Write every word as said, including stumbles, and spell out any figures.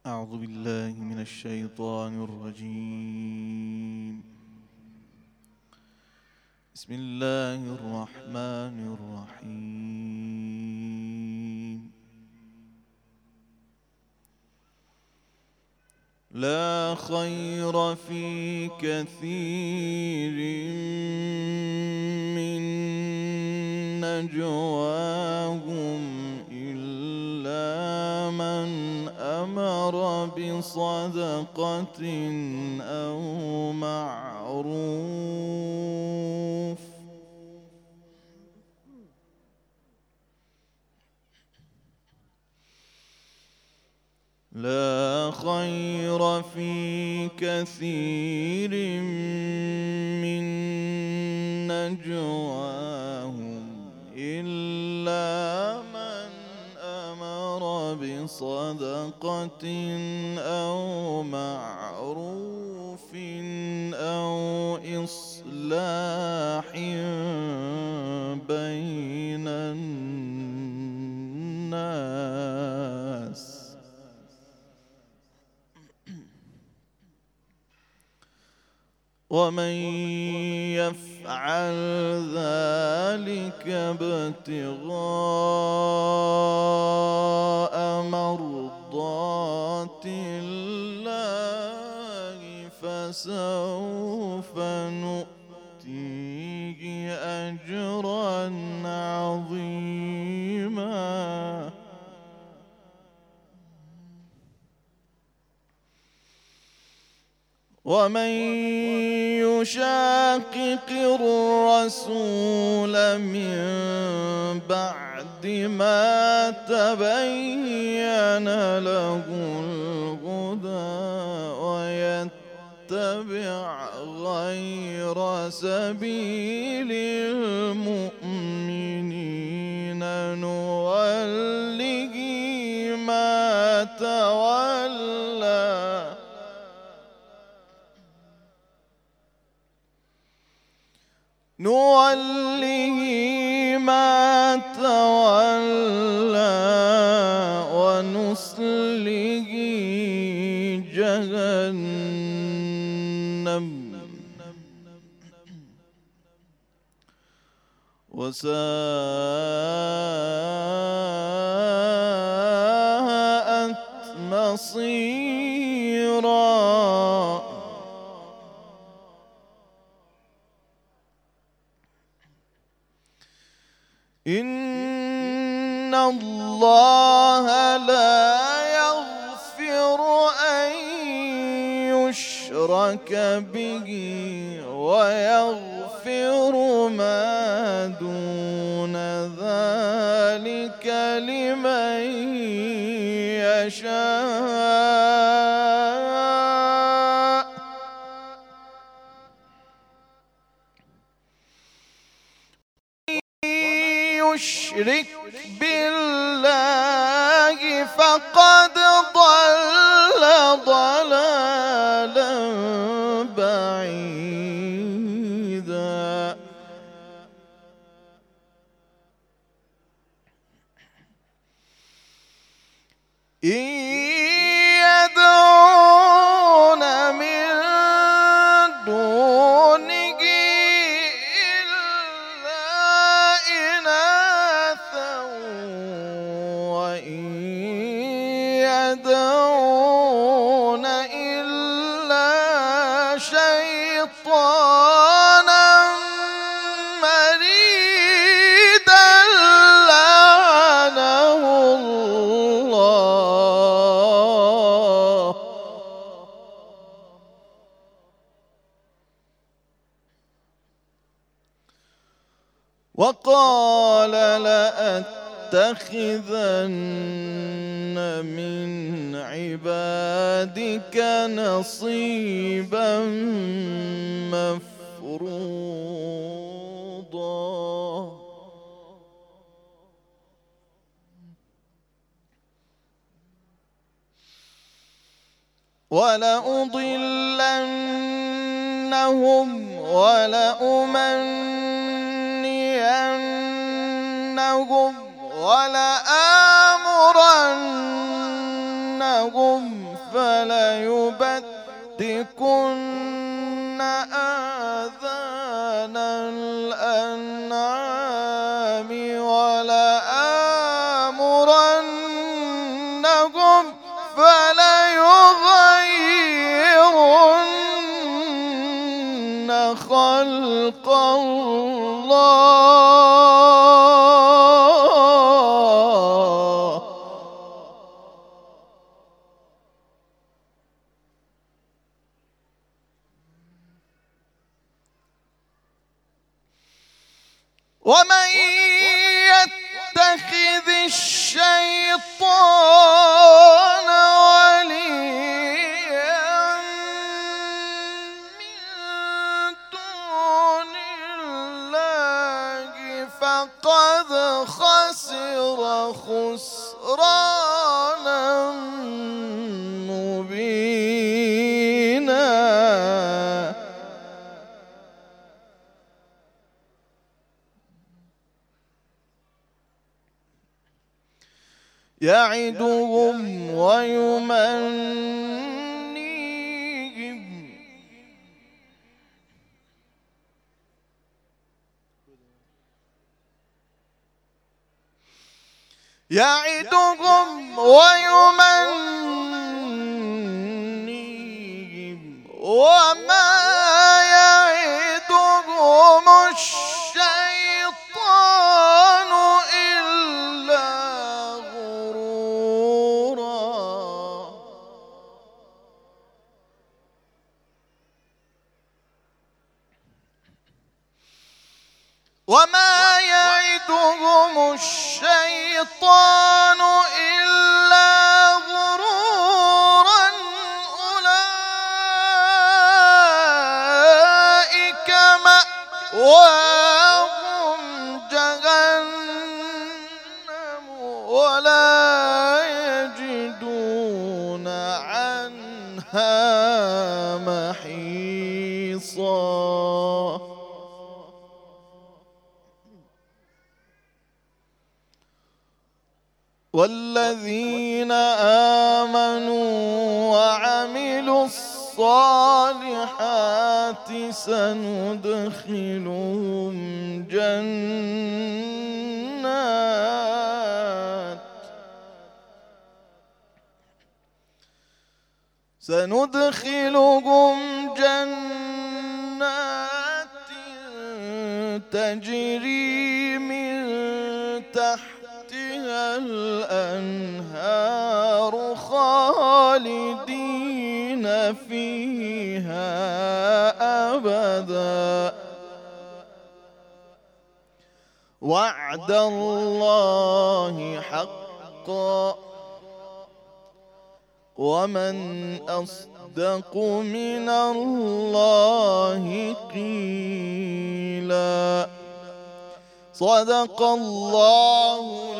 أعوذ بالله من الشيطان الرجيم. بسم الله الرحمن الرحيم. لا خير في كثير من نجواهم إلا من أمر بصدقة أو معروف لا خير في كثير من نجواهم إلا من أمر بصدقة أو معروف أو إصلاح بين الناس. ومن يفعل ذلك ابتغاء مرضات الله فسوف نؤتيه أجرا عظيما. ومن يشاقق الرسول من بعد ما تبين له الهدى ويتبع غير سبيل المؤمنين نوله ما تولى نوله ما تولى ونصله جهنم وساءت مصيرا. إن الله لا يغفر أن يشرك به ويغفر ما دون ذلك لمن يشاء. يشرك بالله فقد ضل ضلالا بعيدا. إن يدعون من دونه يدعون إلا شيطانا مريدا لعنه الله. وقال لأتخذن من عبادك نصيبا مفروضا. ولأضلنهم ولأمنينهم ولآمرنهم إنهم فليبتكن آذان الأنعام ولآمرنهم فليغيرن خلق الله. ومن يتخذ الشيطان وليا من دون الله فقد خسر خسرانا مبينا. يعدهم ويمنيهم يعدهم ويمنيهم وما يعدهم الشيطان إلا غرورا. وما يعدهم الشيطان إلا غرورا. أولئك مأواهم جهنم ولا يجدون عنها محيصا. والذين آمنوا وعملوا الصالحات سندخلهم جنات سندخلهم جنات تجري من تحتها الأنهار خالدين فيها أبدا. وعد الله حقا ومن أصدق من الله قيلا. صدق الله